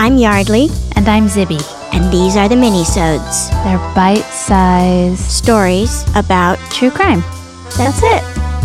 I'm Yardley. And I'm Zibby. And these are the mini-sodes. They're bite-sized stories about true crime. That's it.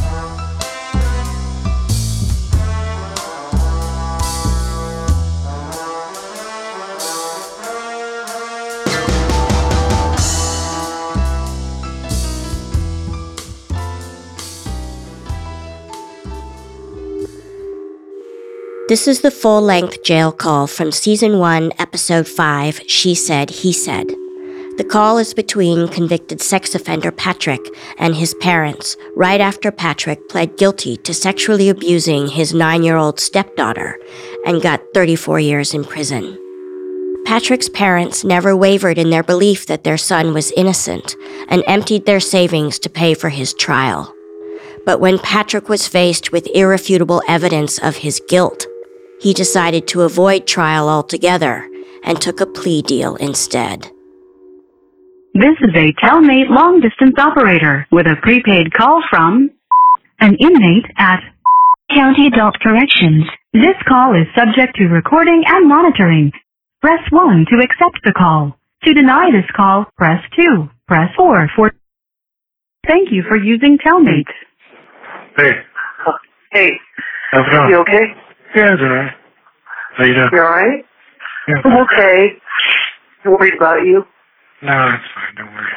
This is the full-length jail call from Season 1, Episode 5, She Said, He Said. The call is between convicted sex offender Patrick and his parents, right after Patrick pled guilty to sexually abusing his 9-year-old stepdaughter and got 34 years in prison. Patrick's parents never wavered in their belief that their son was innocent and emptied their savings to pay for his trial. But when Patrick was faced with irrefutable evidence of his guilt, he decided to avoid trial altogether and took a plea deal instead. This is a Telmate long-distance operator with a prepaid call from an inmate at County Adult Corrections. This call is subject to recording and monitoring. Press 1 to accept the call. To deny this call, press 2. Press 4 for... Thank you for using Telmate. Hey. Hey. How's it going? You okay? Yeah, it's alright. How you doing? You alright? Yeah. I'm okay. I'm worried about you. No, it's fine. Don't worry.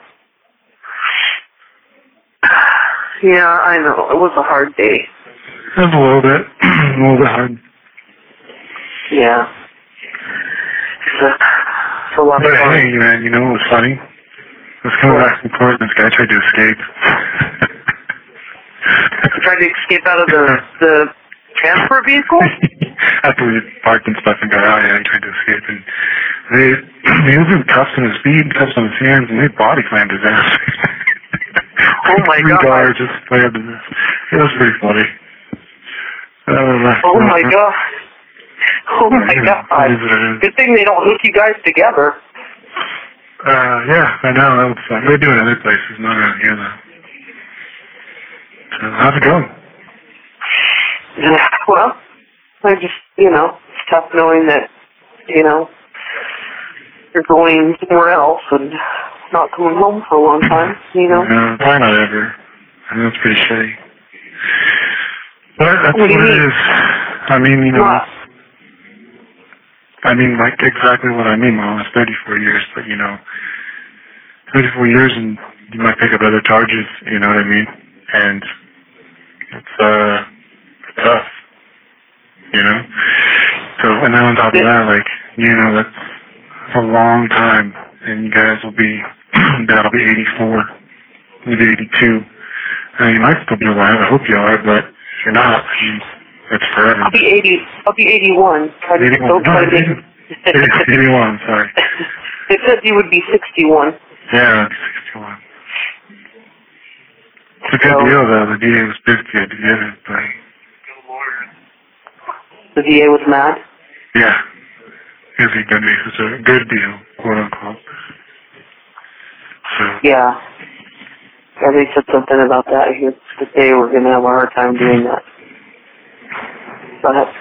Yeah, I know. It was a hard day. It was a little bit. A little bit hard. Yeah. It's a lot But of fun. hey, man, you know what was funny? I was coming back from court and this guy tried to escape. Tried to escape out of the transport vehicle? After we parked and stuff and got out, yeah, he tried to escape. And he was in cuffs on his feet, cuffs on his hands, and they body slammed his ass. Oh my Three God. guards just slammed his ass. It was pretty funny. Oh my God. Oh my God. It is what it is. Good thing they don't hook you guys together. Yeah, I know. That was fun. They do it other places, not around here, though. So, how's it going? Well, I just, it's tough knowing that, you're going somewhere else and not coming home for a long time, No, probably not ever. I know it's pretty shitty. But that's What do you what it mean? is. I mean, What? like exactly what I mean, Mom. It's 34 years, but 34 years and you might pick up other charges, you know what I mean? And it's tough, So, and then on top of that, that's a long time, and you guys will be, that'll be 84, maybe 82. You might still be alive, I hope you are, but if you're not, it's forever. I'll be 81. 81, Don't try to make 81, sorry. It said you would be 61. Yeah, I'll be 61. It's a good deal, though. The DA was pissed you had to get it, but... The VA was mad? Yeah. It's a good deal, quote unquote. So... Yeah. Yeah, they said something about that. That they were going to have a hard time doing that. But,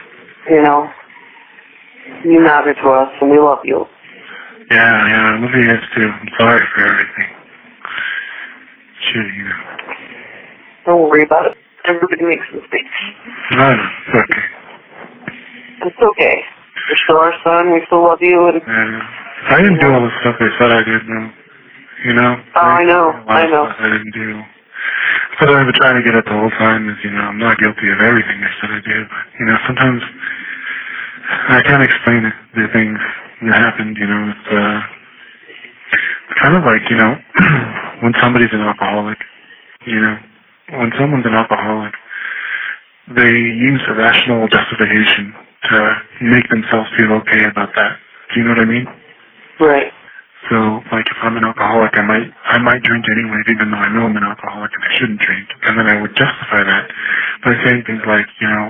you matter to us, and we love you. Yeah, I love you guys, too. I'm sorry for everything. Shit, Don't worry about it. Everybody makes mistakes. No, it's okay. It's okay. You're still our son. We still love you. And Yeah. I didn't do all the stuff they said I did, no. Oh, I know. I didn't do. That's what I've been trying to get at the whole time is, I'm not guilty of everything they said I did, but, sometimes I can't explain it, the things that happened, it's kind of like, when somebody's an alcoholic, when someone's an alcoholic, they use a rational justification to make themselves feel okay about that. Do you know what I mean? right. So, if I'm an alcoholic, I might drink anyway, even though I know I'm an alcoholic and I shouldn't drink. And then I would justify that by saying things like,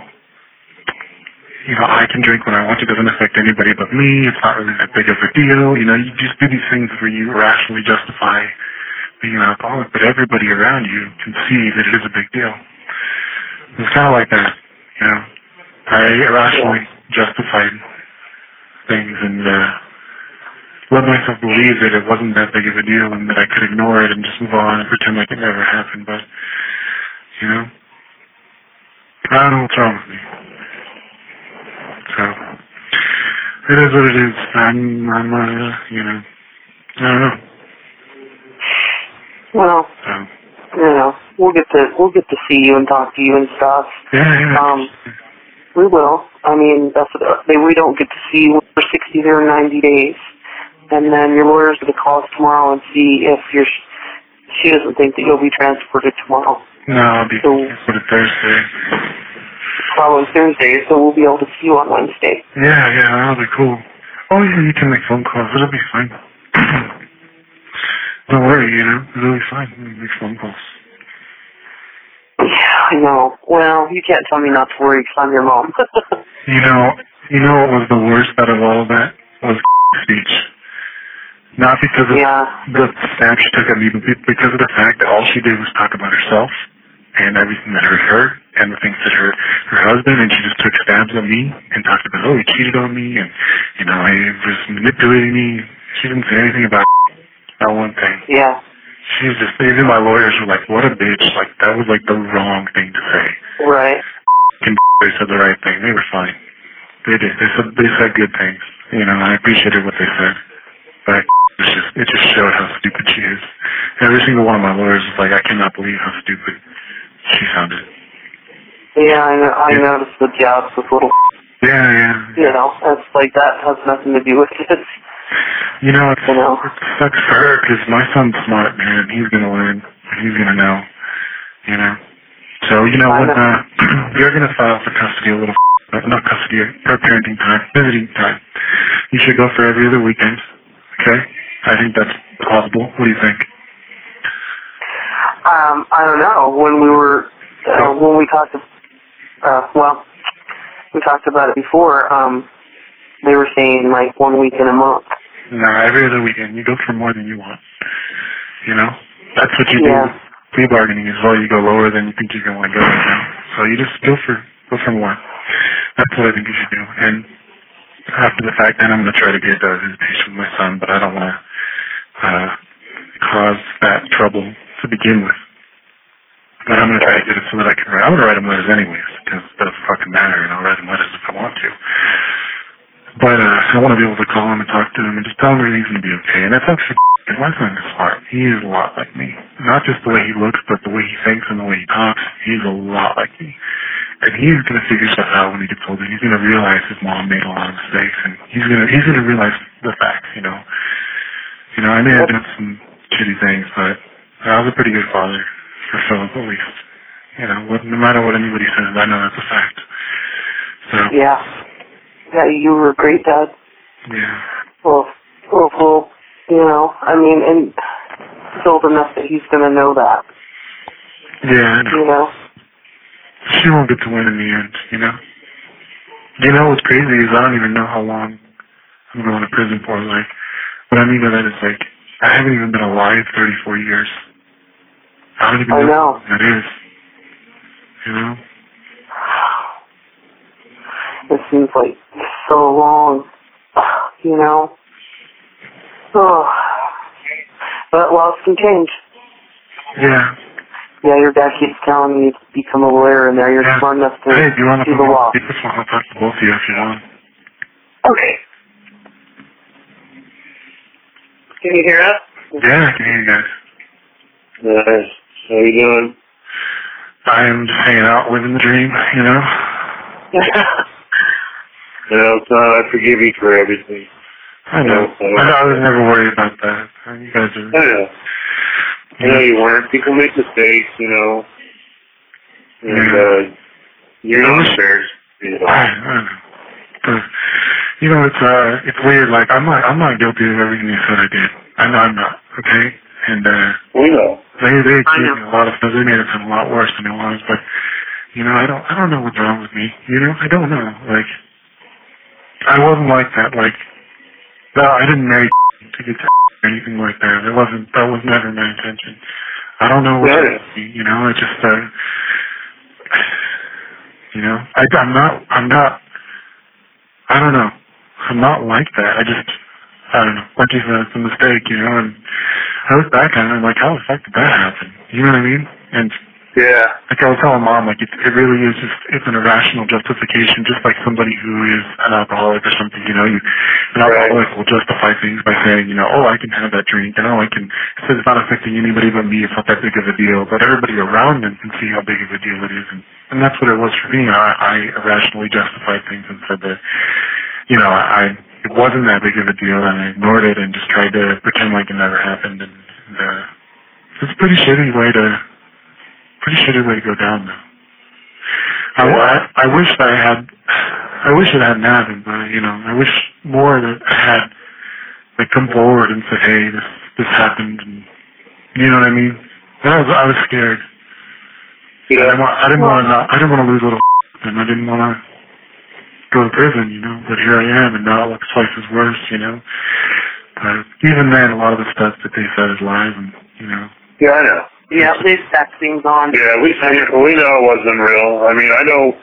I can drink when I want to. It doesn't affect anybody but me. It's not really that big of a deal. You just do these things where you rationally justify being an alcoholic, but everybody around you can see that it is a big deal. It's kind of like that, I irrationally justified things and let myself believe that it wasn't that big of a deal and that I could ignore it and just move on and pretend like it never happened. But, you know, I don't know what's wrong with me. So, it is what it is. I'm you know, I don't know. Well, So, you know, we'll get to see you and talk to you and stuff. yeah. We will. I mean, we don't get to see you for 60 or 90 days. And then your lawyer's going to call us tomorrow and see if she doesn't think that you'll be transported tomorrow. No, I'll be transported Thursday. Following Thursday, so we'll be able to see you on Wednesday. Yeah, that'll be cool. Oh yeah, you can make phone calls. It'll be fine. Don't worry, you know, it'll be fine. You can make phone calls. Yeah, I know. Well, you can't tell me not to worry because I'm your mom. You know what was the worst out of all of that was speech. Not because of the stab she took at me, but because of the fact that all she did was talk about herself and everything that hurt her and the things that hurt her husband, and she just took stabs at me and talked about, oh, he cheated on me and, you know, he was manipulating me. She didn't say anything about that one thing. Yeah. She's just, even my lawyers were like, what a bitch. Like, that was like the wrong thing to say. Right. And they said the right thing. They were fine. They did. They said good things. You know, I appreciated what they said. But it just showed how stupid she is. Every single one of my lawyers was like, I cannot believe how stupid she sounded. Yeah, I noticed the jobs with little. Yeah. You know, it's like that has nothing to do with it. You know, it sucks for her because my son's smart, man. He's gonna learn. He's gonna know. You know. So you know when you're gonna file for custody a little, not custody, for parenting time, visiting time. You should go for every other weekend. Okay. I think that's possible. What do you think? I don't know. When we talked, we talked about it before. They were saying like 1 week in a month. No, every other weekend. You go for more than you want. You know, that's what you do. Plea bargaining as well. You go lower than you think you're gonna let go. You know? So you just go for more. That's what I think you should do. And after the fact, then I'm gonna try to get visitation with my son, but I don't want to cause that trouble to begin with. But I'm going to try to get it so that I can write. I'm going to write him letters anyways, because it doesn't fucking matter, and I'll write him letters if I want to. But I want to be able to call him and talk to him and just tell him everything's going to be okay. And that's actually, my son is smart. He is a lot like me. Not just the way he looks, but the way he thinks and the way he talks. He's a lot like me. And he's going to figure stuff out when he gets older. He's going to realize his mom made a lot of mistakes, and he's going to realize the facts, you know. You know, I may have done some shitty things, but I was a pretty good father for Philip, at least. You know, no matter what anybody says, I know that's a fact. So. Yeah, you were a great dad. Yeah. Well, you know, I mean, and he's old enough that he's going to know that. Yeah, I know. You know? She won't get to win in the end, you know? You know what's crazy is I don't even know how long I'm going to prison for, like. What I mean by that is, like, I haven't even been alive 34 years. I don't even know what that is. You know? It seems like so long. You know? Oh. But lots can change. Yeah. Yeah, your dad keeps telling me to become a lawyer, and now you're smart enough to do you want to do the law. I'll talk to both of you if you want. Okay. Can you hear us? Yeah, I can hear you guys. Nice. How you doing? I'm just hanging out, living the dream, you know? I forgive you for everything. I know. I was never worried about that. You guys are... I know. I know you weren't. People make mistakes, you know. And, you're not embarrassed, you know. I know. You know, it's weird. Like, I'm not guilty of everything they said I did. I know I'm not, okay? And, we know. They accused me of a lot of stuff. They made it sound a lot worse than it was, but, you know, I don't know what's wrong with me. You know, I don't know. Like, I wasn't like that. Like, no, I didn't marry to get or anything like that. That was never my intention. I don't know what's wrong with me, you know, I just, you know, I'm not, I don't know. I'm not like that. I don't know. Like you said, it's a mistake, you know. And I look back on it, and I'm like, how the fuck did that happen? You know what I mean? And Yeah. like I was telling Mom, like it really is just, it's an irrational justification, just like somebody who is an alcoholic or something, you know. An alcoholic will justify things by saying, you know, oh, I can have that drink, and oh, I can, so it's not affecting anybody but me, it's not that big of a deal, but everybody around them can see how big of a deal it is, and that's what it was for me. I irrationally justified things and said that, you know, it wasn't that big of a deal, and I ignored it and just tried to pretend like it never happened, and it's a pretty shitty way to go down, though. I wish it hadn't happened, but, you know, I wish more that I had, like, come forward and said, hey, this happened, and, you know what I mean? I was scared. Yeah. I didn't want to lose little and I didn't want to go to prison, you know, but here I am, and now it looks twice as worse, you know. But even then, a lot of the stuff that they said is lies, and, you know. Yeah, I know. Yeah, they stack things on. Yeah, we know it wasn't real. I mean, I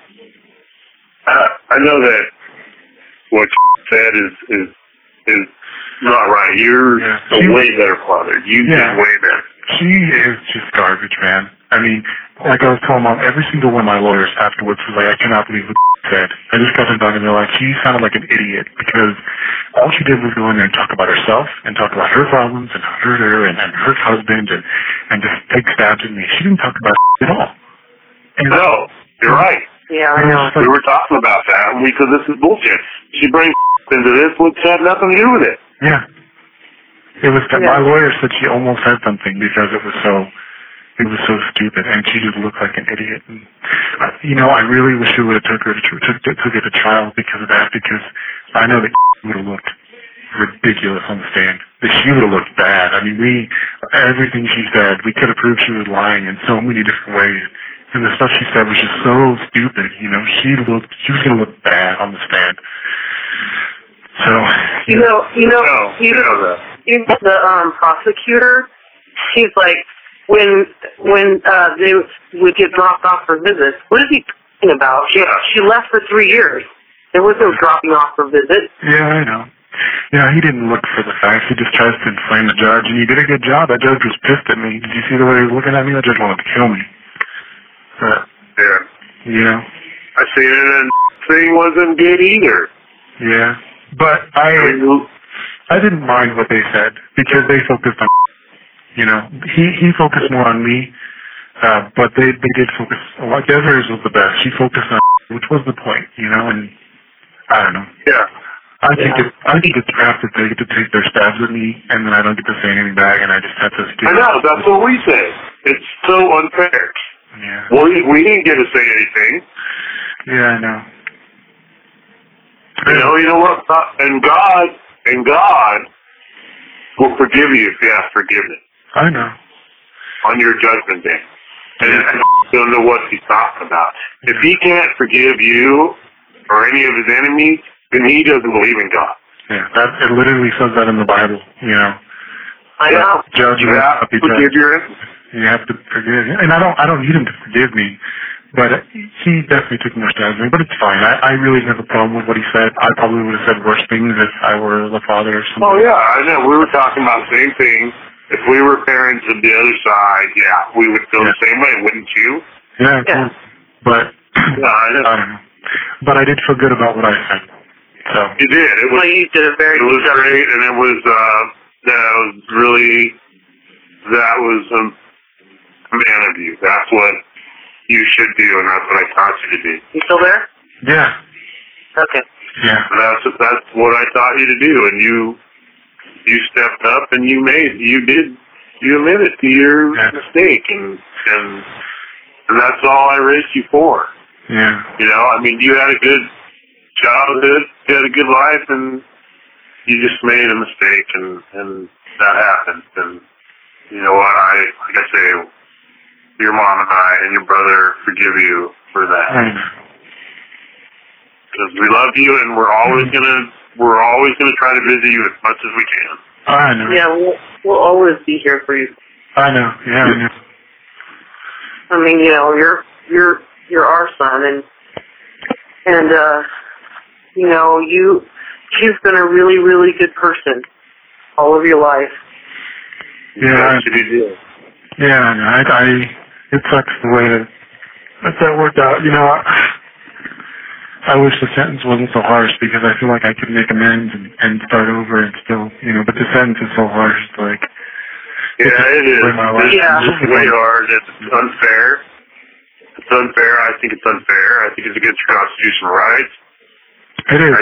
know that what you said is not right. You're a way better father. You did way better. She is just garbage, man. I mean, like I was telling Mom, every single one of my lawyers afterwards was like, I cannot believe what you said. I just got to talking to her, like, she sounded like an idiot because all she did was go in there and talk about herself and talk about her problems and how hurt her and her husband and just take stabs at me. She didn't talk about it at all. And no, you're right. Yeah, I know. We were talking about that because this is bullshit. She brings into this which had nothing to do with it. Yeah. It was that my lawyer said she almost said something because it was so stupid, and she just looked like an idiot. And, you know, I really wish we would have took her to trial because of that, because I know that would have looked ridiculous on the stand. That she would have looked bad. I mean, everything she said, we could have proved she was lying in so many different ways. And the stuff she said was just so stupid, you know. She was going to look bad on the stand. So, the prosecutor, she's like, when they would get dropped off for visits, what is he talking about? She left for 3 years. There was no dropping off for visits. Yeah, I know. Yeah, he didn't look for the facts. He just tries to inflame the judge, and he did a good job. That judge was pissed at me. Did you see the way he was looking at me? That judge wanted to kill me. But, yeah. You know? I seen it, and the thing wasn't good either. Yeah. But I didn't mind what they said, because they focused on, you know, he focused more on me, but they did focus, like Desiree was the best. She focused on, which was the point, you know, and I don't know. Yeah. I think it's crap that they get to take their stabs at me, and then I don't get to say anything back, and I just have to do I know, that's what we say. It's so unfair. Yeah. Well, we didn't get to say anything. Yeah, I know. You know what? And God will forgive you if you ask forgiveness. I know. On your judgment day. And I don't know what he's talking about. If he can't forgive you or any of his enemies, then he doesn't believe in God. Yeah, it literally says that in the Bible, you know. I know. Judge, you have to forgive your enemies. You have to forgive him. And I don't need him to forgive me. But he definitely took more stabs at me, but it's fine. I really didn't have a problem with what he said. I probably would have said worse things if I were the father or something. Oh, yeah, I know. We were talking about the same thing. If we were parents of the other side, yeah, we would feel the same way, wouldn't you? Yeah, of course. But I don't know. But I did feel good about what I said. So you did. You did a very good job. Great, and it was that was a man of you. That's what you should do, and that's what I taught you to do. You still there? Yeah. Okay. Yeah. That's what I taught you to do, and you stepped up and you admitted to your mistake, and that's all I raised you for. Yeah. You know, I mean, you had a good childhood, you had a good life, and you just made a mistake, and that happened. And you know what? Like I say, your mom and I and your brother forgive you for that. Because we love you, and we're always gonna try to visit you as much as we can. I know. Yeah, we'll always be here for you. I know. Yeah, I know. I mean, you know, you're our son, and you know, you You've been a really, really good person all of your life. Yeah, it sucks the way that worked out. You know, I wish the sentence wasn't so harsh because I feel like I could make amends and start over and still, you know, but the sentence is so harsh, like. Yeah, it is. It's way hard. It's unfair. It's unfair. I think it's unfair. I think it's against your constitutional rights. It is.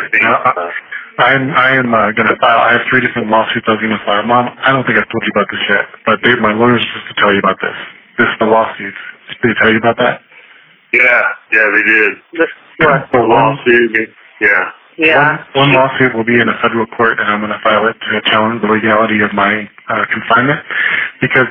I am going to file. I have 3 different lawsuits I was going to file. Mom, I don't think I've told you about this yet, but my lawyers supposed to tell you about this. The lawsuits. Did they tell you about that? Yeah, they did. What? The lawsuit. Yeah. Yeah. One lawsuit will be in a federal court, and I'm going to file it to challenge the legality of my confinement, because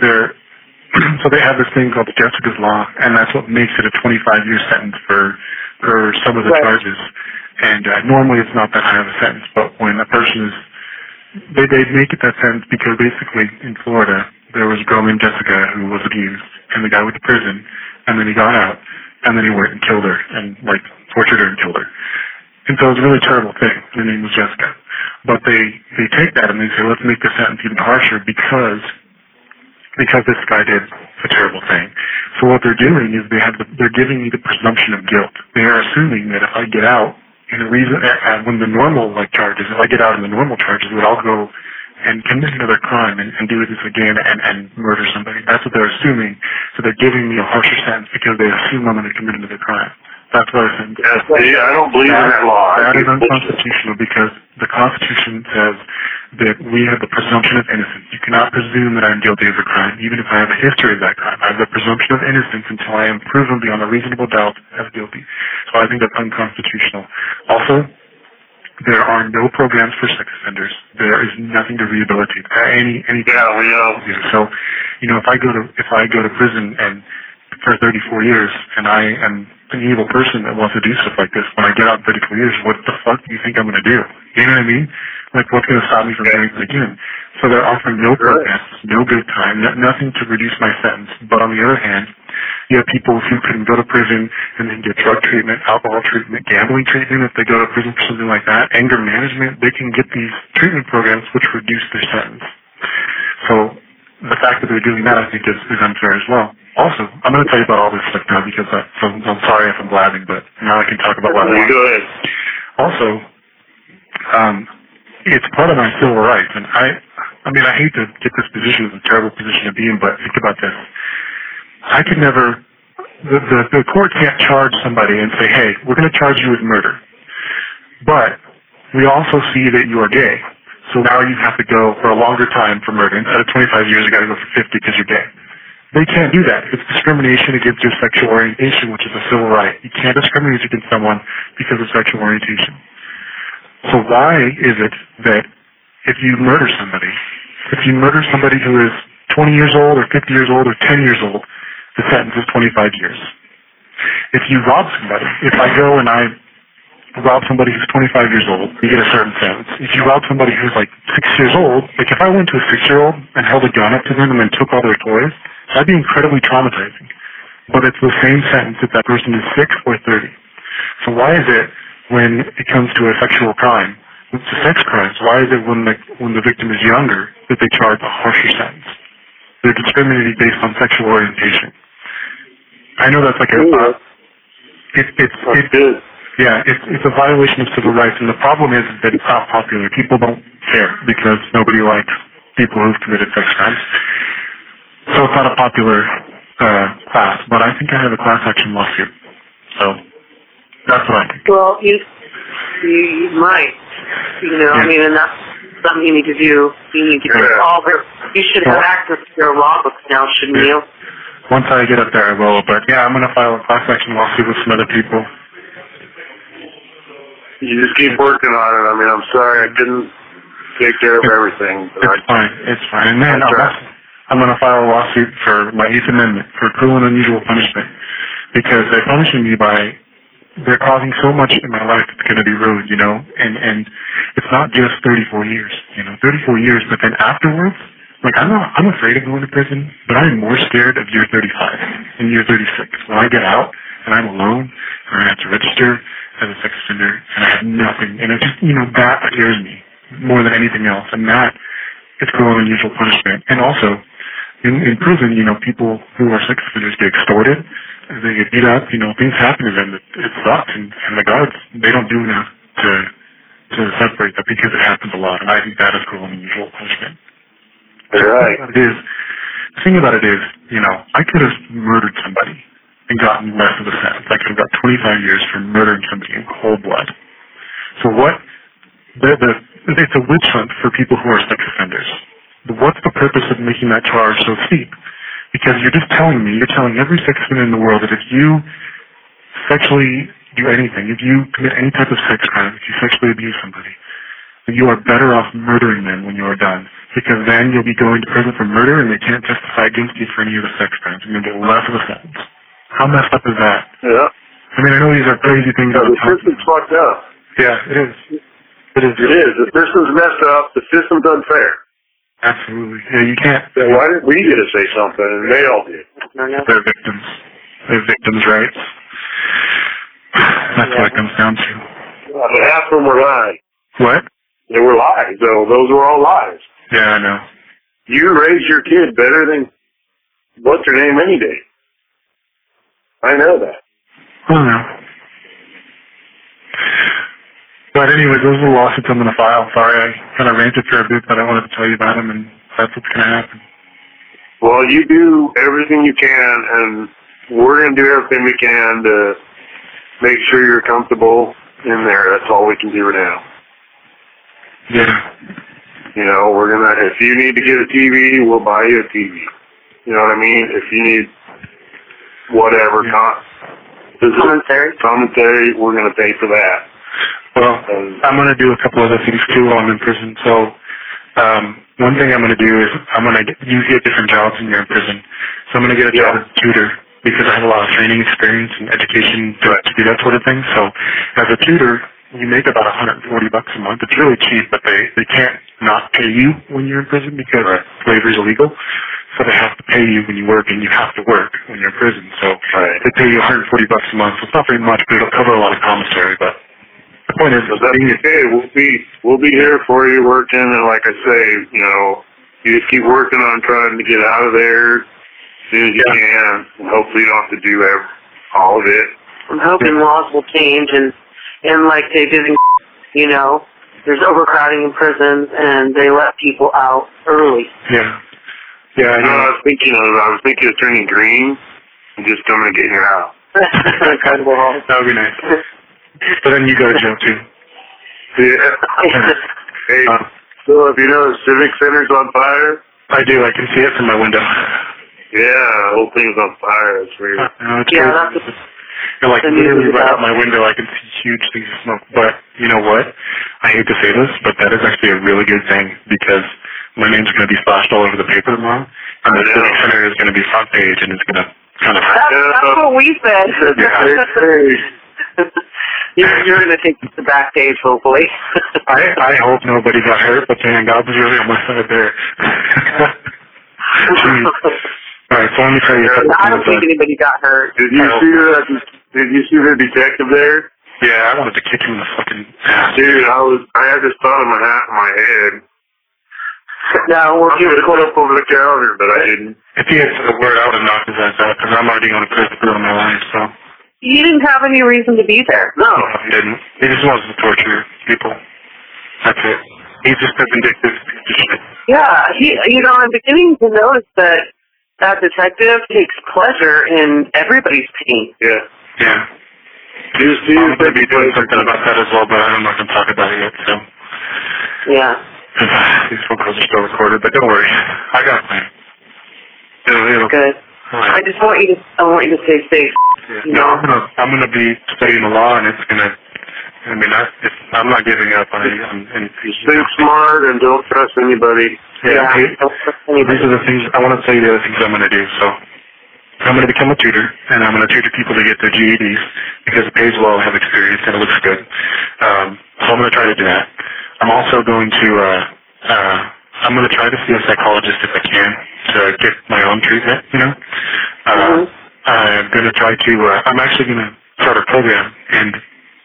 so they have this thing called the Jessica's Law, and that's what makes it a 25-year sentence for some of the charges. And normally it's not that high of a sentence, but when a person is, they make it that sentence because basically in Florida there was a girl named Jessica who was abused, and the guy went to prison, and then he got out, and then he went and killed her, and like tortured her and killed her. And so it was a really terrible thing. Her name was Jessica. But they take that and they say, let's make the sentence even harsher because this guy did a terrible thing. So what they're doing is they're giving me the presumption of guilt. They are assuming that if I get out when the normal charges, if I get out in the normal charges, that I'll go and commit another crime and do this again and murder somebody. That's what they're assuming. So they're giving me a harsher sentence because they assume I'm going to commit another crime. That's what I think. I don't believe in that law. That is unconstitutional because the Constitution says that we have the presumption of innocence. You cannot presume that I'm guilty of a crime, even if I have a history of that crime. I have the presumption of innocence until I am proven beyond a reasonable doubt as guilty. So I think that's unconstitutional. Also, there are no programs for sex offenders. There is nothing to rehabilitate any. Yeah, we know. So, you know, if I go to prison and for 34 years, and I am an evil person that wants to do stuff like this, when I get out in 34 years, what the fuck do you think I'm going to do? You know what I mean? Like, what's going to stop me from doing it again? So they're offering no programs, no good time, nothing to reduce my sentence. But on the other hand, you have people who can go to prison and then get drug treatment, alcohol treatment, gambling treatment if they go to prison for something like that, anger management. They can get these treatment programs which reduce their sentence. So the fact that they're doing that, I think, is unfair as well. Also, I'm going to tell you about all this stuff now because I'm sorry if I'm blabbing, but now I can talk about what I want. Go ahead. Also, it's part of my civil rights, and I mean, I hate to get this position. It's a terrible position to be in, but think about this. I could never, the court can't charge somebody and say, hey, we're going to charge you with murder, but we also see that you are gay, so now you have to go for a longer time for murder. Instead of 25 years, you got to go for 50 because you're gay. They can't do that. It's discrimination against your sexual orientation, which is a civil right. You can't discriminate against someone because of sexual orientation. So why is it that if you murder somebody who is 20 years old or 50 years old or 10 years old, the sentence is 25 years? If you rob somebody, if I go and I rob somebody who's 25 years old, you get a certain sentence. If you rob somebody who's like 6 years old, like if I went to a 6-year-old and held a gun up to them and then took all their toys, that'd be incredibly traumatizing. But it's the same sentence if that person is 6 or 30. So why is it when it comes to a sexual crime, it's a sex crimes, why is it when the victim is younger that they charge a harsher sentence? They're discriminating based on sexual orientation. I know that's like it's a violation of civil rights, and the problem is that it's not popular. People don't care because nobody likes people who've committed sex crimes. So it's not a popular class, but I think I have a class action lawsuit. So that's what I think. Well, you might, I mean, and that's something you need to do. You need to get you should have access to your law books now, shouldn't you? Once I get up there, I will. But yeah, I'm going to file a class action lawsuit with some other people. You just keep working on it. I mean, I'm sorry I couldn't take care of everything. It's fine. And then I'm going to file a lawsuit for my 8th Amendment for cruel and unusual punishment because they're punishing me they're causing so much in my life that's going to be ruined, and it's not just 34 years, 34 years, but then afterwards, like I'm afraid of going to prison, but I'm more scared of year 35 and year 36 when I get out and I'm alone and I have to register as a sex offender, and I have nothing. And it's just, that scares me more than anything else. And that is cruel and unusual punishment. And also, in prison, people who are sex offenders get extorted, they get beat up, things happen to them. It sucks. And the guards, they don't do enough to separate that because it happens a lot. And I think that is cruel and unusual punishment. Right. The thing about it is, I could have murdered somebody and gotten less of a sentence. I could have got 25 years for murdering somebody in cold blood. So it's a witch hunt for people who are sex offenders. What's the purpose of making that charge so steep? Because you're just telling every sex offender in the world that if you sexually do anything, if you commit any type of sex crime, if you sexually abuse somebody, that you are better off murdering them when you are done. Because then you'll be going to prison for murder and they can't testify against you for any of the sex crimes. You're going to get less of a sentence. How messed up is that? Yeah. I mean, I know these are crazy things. The system's fucked up. Yeah, it is. It is. The system's messed up. The system's unfair. Absolutely. Yeah, you can't. So why didn't we get to say something and they all did? They're victims. They're victims' rights. That's what it comes down to. But half of them were lies. What? They were lies, though. Those were all lies. Yeah, I know. You raised your kid better than what's her name any day. I know that. I don't know. But anyway, those are the lawsuits I'm going to file. Sorry, I kind of ranted for a bit, but I wanted to tell you about them, and that's what's going to happen. Well, you do everything you can, and we're going to do everything we can to make sure you're comfortable in there. That's all we can do now. Yeah. We're going to, if you need to get a TV, we'll buy you a TV. You know what I mean? If you need whatever, commentary, we're going to pay for that. Well, I'm going to do a couple other things too while I'm in prison. So, one thing I'm going to do is you get different jobs when you're in prison. So I'm going to get a job as a tutor because I have a lot of training experience and education to do that sort of thing. So, as a tutor, you make about $140 a month. It's really cheap, but they can't not pay you when you're in prison because slavery is illegal. So they have to pay you when you work, and you have to work when you're in prison. So they pay you $140 a month. So it's not very much, but it'll cover a lot of commissary. But the point is, we'll be here for you working, and like I say, you just keep working on trying to get out of there as soon as you can, and hopefully you don't have to do all of it. I'm hoping laws will change and like they did in, there's overcrowding in prisons and they let people out early. Yeah. Yeah, I know. I was thinking of turning green and just coming and getting your house. Incredible. That would be nice. But then you go to jail too. Yeah. Hey, so if you know the Civic Center's on fire? I do. I can see it from my window. Yeah, the whole thing's on fire. It's weird. Literally right out my window, I can see huge things of smoke. But you know what? I hate to say this, but that is actually a really good thing because my name's going to be splashed all over the paper tomorrow, and the Civic Center is going to be front page, and it's going to kind of. That's what we said. You're going to take the back page, hopefully. I hope nobody got hurt, but man, God was really on my side there. All right, so let me tell you. I don't think anybody got hurt. Did you see the detective there? Yeah, I wanted to kick him in the fucking ass. Dude, I had this thought in my head. No, we're going to pull up over the counter, but I didn't. If he had said a word, I would have knocked his ass out because I'm already going to prison for my life. So. He didn't have any reason to be there. No, he didn't. He just wants to torture people. That's it. He's just a vindictive piece of shit. Yeah, I'm beginning to notice that detective takes pleasure in everybody's pain. Yeah. Yeah. I'm going to be doing something about that as well, but I'm not going to talk about it yet, so. Yeah. These phone calls are still recorded, but don't worry. I got a plan. It'll good. Right. I want you to stay safe. Yeah. No, I'm gonna be studying the law, and it's gonna. I mean, I'm not giving up on any. Think smart and don't trust anybody. Yeah. Don't trust anybody. These are the things I want to tell you. The other things I'm gonna do. So, I'm gonna become a tutor, and I'm gonna tutor people to get their GEDs because it pays well. I have experience, and it looks good. So I'm gonna try to do that. I'm also going to. I'm gonna try to see a psychologist if I can to get my own treatment. I'm going to try to, I'm actually going to start a program, and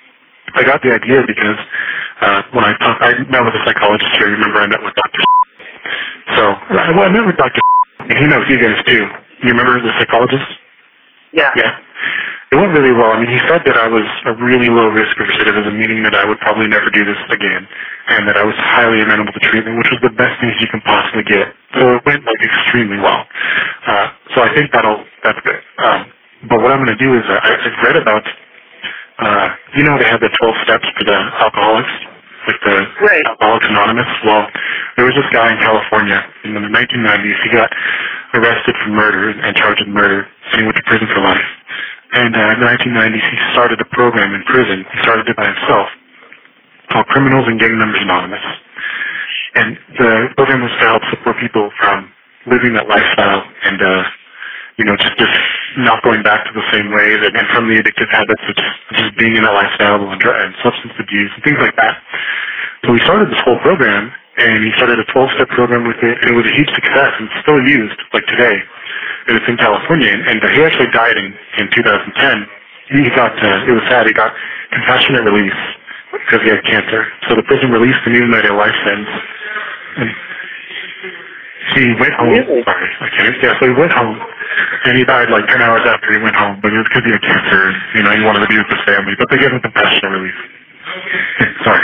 I got the idea because when I met with a psychologist here. Remember, I met with Dr. So, I met with Dr. and he knows you guys too. You remember the psychologist? Yeah. Yeah. It went really well. I mean, he said that I was a really low risk for recidivism, meaning that I would probably never do this again, and that I was highly amenable to treatment, which was the best news you can possibly get. So it went extremely well. So I think that's good. But what I'm going to do is I've read about, they have the 12 steps for the alcoholics, like the Alcoholics Anonymous. Well, there was this guy in California in the 1990s. He got arrested for murder and charged with murder, and he went to prison for life. And in the 1990s, he started a program in prison. He started it by himself called Criminals and Gang Members Anonymous. And the program was to help support people from living that lifestyle and, just not going back to the same ways and from the addictive habits of just being in that lifestyle and substance abuse and things like that. So he started this whole program, and he started a 12-step program with it, and it was a huge success, and it's still used, today. And it's in California, and he actually died in 2010. He got, it was sad, he got compassionate release because he had cancer. So the prison released him even though he had a life sentence. And he went home. Really? Sorry, okay. Yeah, so he went home, and he died 10 hours after he went home, but it was because he had cancer. He wanted to be with his family, but they gave him compassionate release. Sorry.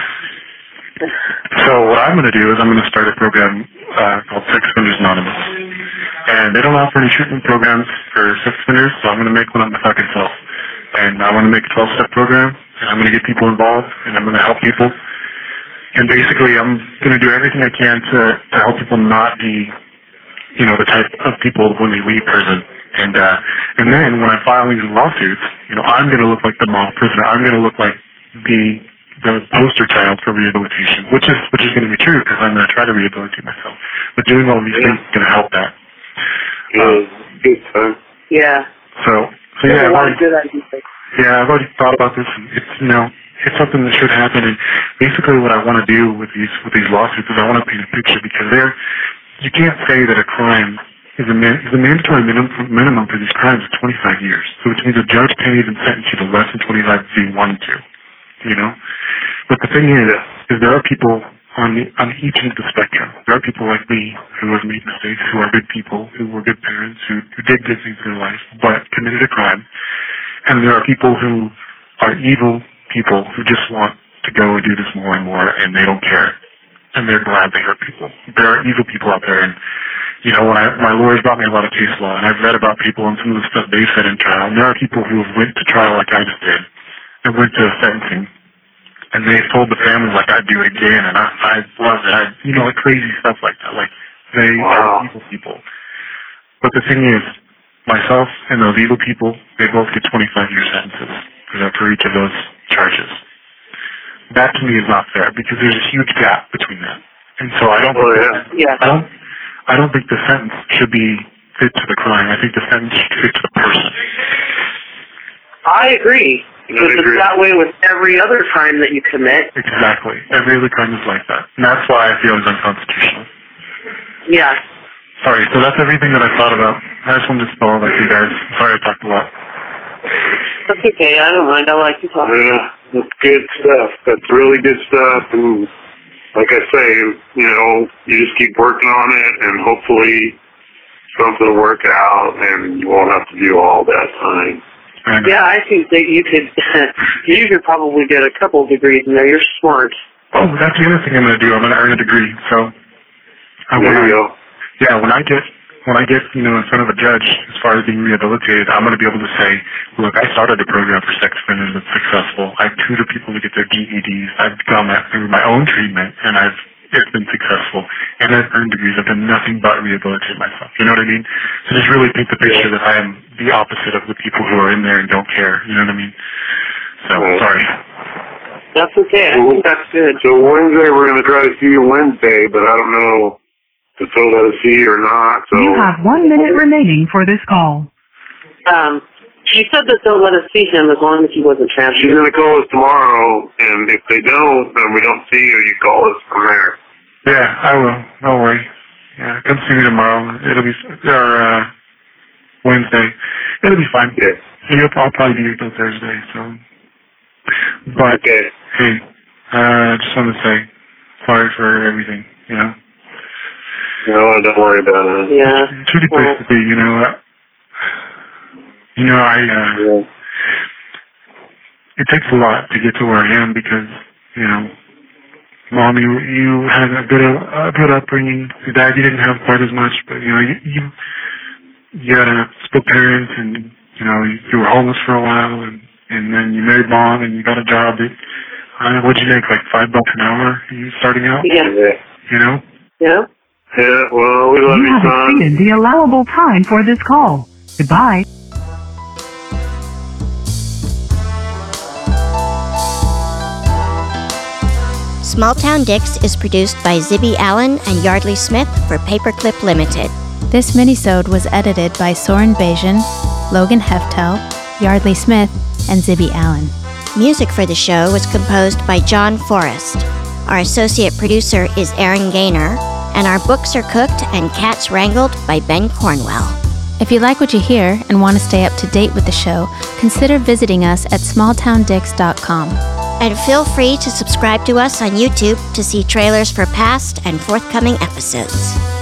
So what I'm going to do is I'm going to start a program called Sex Offenders Anonymous. And they don't offer any treatment programs for sex offenders, so I'm going to make one of my fucking self. And I want to make a 12-step program, and I'm going to get people involved, and I'm going to help people. And basically, I'm going to do everything I can to help people not be, the type of people when they leave prison. And then when I file these lawsuits, I'm going to look like the model prisoner. I'm going to look like the poster child for rehabilitation, which is going to be true because I'm going to try to rehabilitate myself. But doing all these things is going to help that. Good time. Yeah. So yeah, I've already thought about this. And it's something that should happen. And basically, what I want to do with these lawsuits is I want to paint a picture because you can't say that a crime is a mandatory minimum for these crimes is 25 years. So which means a judge can't even sentence you to less than 25 if he wanted to. But the thing is there are people on each end of the spectrum. There are people like me who have made mistakes, who are good people, who were good parents, who did good things in their life, but committed a crime. And there are people who are evil people who just want to go and do this more and more, and they don't care. And they're glad they hurt people. There are evil people out there, and my lawyers brought me a lot of case law, and I've read about people and some of the stuff they said in trial. And there are people who have went to trial like I just did, and went to sentencing. And they told the family, I'd do it again, and I love it. Crazy stuff like that. They are evil people. But the thing is, myself and those evil people, they both get 25-year sentences for each of those charges. That to me is not fair because there's a huge gap between that. And so I don't I don't think the sentence should be fit to the crime. I think the sentence should fit to the person. I agree. Because it's that way with every other crime that you commit. Exactly. Every other crime is like that. And that's why I feel it's unconstitutional. Yeah. Sorry, so that's everything that I thought about. I just wanted to spell it like you guys. Sorry I talked a lot. That's okay. I don't mind. I like to talk. Yeah, that's good stuff. That's really good stuff. And like I say, you just keep working on it, and hopefully something will work out, and you won't have to do all that time. Yeah, I think that you could probably get a couple of degrees in there. You're smart. Oh, that's the other thing I'm going to do. I'm going to earn a degree. So, there you go. Yeah, when I get in front of a judge as far as being rehabilitated, I'm going to be able to say, look, I started a program for sex offenders that's successful. I've tutored people to get their GEDs. I've gone through my own treatment, and it's been successful. And I've earned degrees. I've done nothing but rehabilitate myself. You know what I mean? So just really paint the picture that I am the opposite of the people who are in there and don't care. You know what I mean? So, sorry. That's okay. I think that's good. So Wednesday, we're going to try to see you Wednesday, but I don't know if they'll let us see you or not. So You have 1 minute remaining for this call. She said that they'll let us see him as long as he wasn't transferred. she's going to call us tomorrow, and if they don't, then we don't see you, you call us from there. Yeah, I will. Don't worry. Yeah, come see me tomorrow. It'll be, Wednesday. It'll be fine. Yeah. I'll probably be here till Thursday, so. But, Okay. hey, I just want to say sorry for everything, you know? No, don't worry about it. Yeah. It's a shitty place to be, you know? Yeah. It takes a lot to get to where I am because, you know, Mom, you had a good upbringing. Your dad, you didn't have quite as much, but, you know, you had a split parents and, you know, you were homeless for a while and then you married Mom and you got a job that, I don't know, what'd you make, like $5 an hour you starting out? Yeah. You know? Yeah. Yeah, well, we love You you, have son. exceeded the allowable time for this call. Goodbye. Small Town Dicks is produced by Zibby Allen and Yardley Smith for Paperclip Limited. This minisode was edited by Soren Bajan, Logan Heftel, Yardley Smith, and Zibby Allen. Music for the show was composed by John Forrest. Our associate producer is Aaron Gaynor, and our books are cooked and cats wrangled by Ben Cornwell. If you like what you hear and want to stay up to date with the show, consider visiting us at smalltowndicks.com. And feel free to subscribe to us on YouTube to see trailers for past and forthcoming episodes.